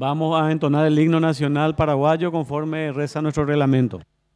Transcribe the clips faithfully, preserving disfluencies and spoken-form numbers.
Vamos a entonar el himno nacional paraguayo conforme reza nuestro reglamento.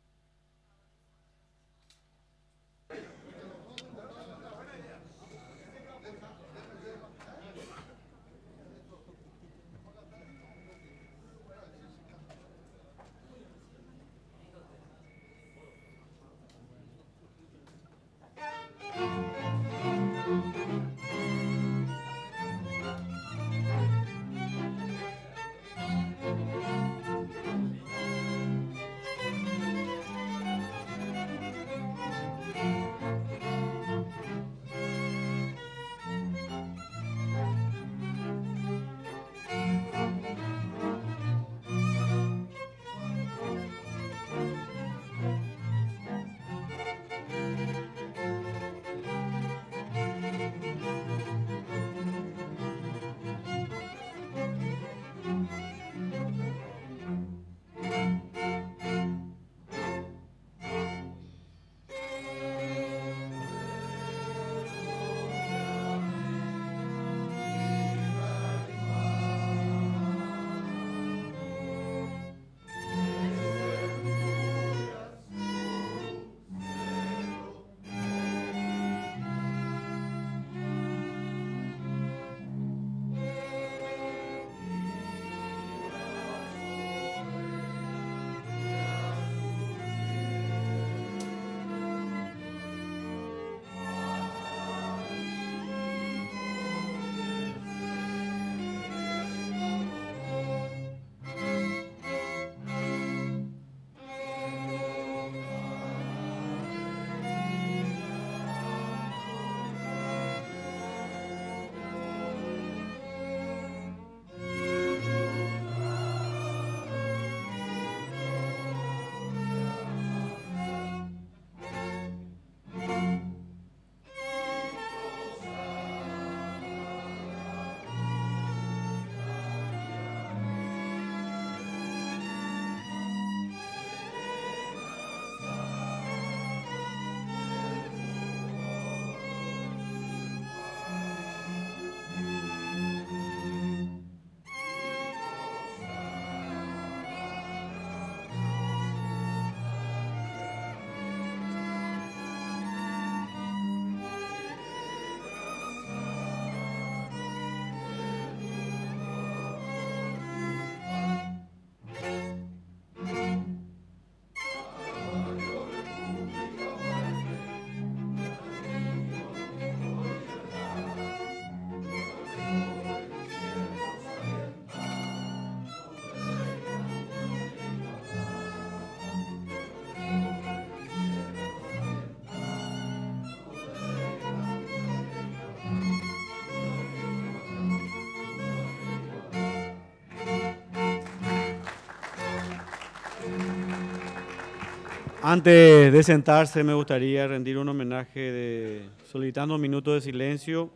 Antes de sentarse, me gustaría rendir un homenaje de, solicitando un minuto de silencio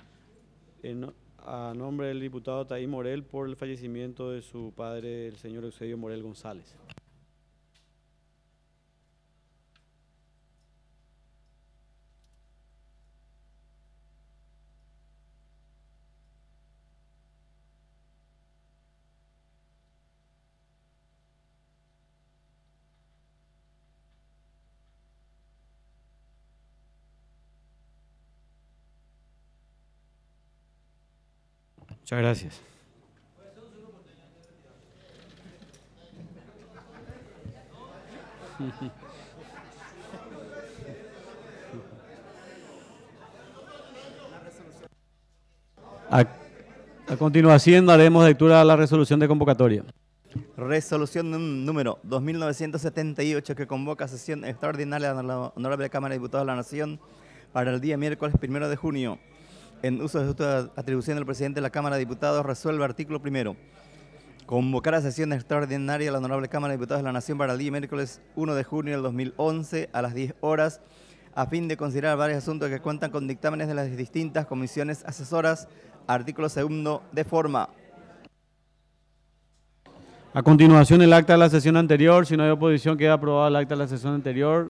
en, a nombre del diputado Taí Morel por el fallecimiento de su padre, el señor Eusebio Morel González. Muchas gracias. A, a continuación daremos lectura a la resolución de convocatoria. Resolución número dos mil novecientos setenta y ocho que convoca sesión extraordinaria de la Honorable Cámara de Diputados de la Nación para el día miércoles primero de junio. En uso de su atribución, el presidente de la Cámara de Diputados resuelve artículo primero. Convocar a sesión extraordinaria de la Honorable Cámara de Diputados de la Nación para el día miércoles primero de junio del dos mil once a las diez horas a fin de considerar varios asuntos que cuentan con dictámenes de las distintas comisiones asesoras. Artículo segundo de forma. A continuación, el acta de la sesión anterior. Si no hay oposición, queda aprobado el acta de la sesión anterior.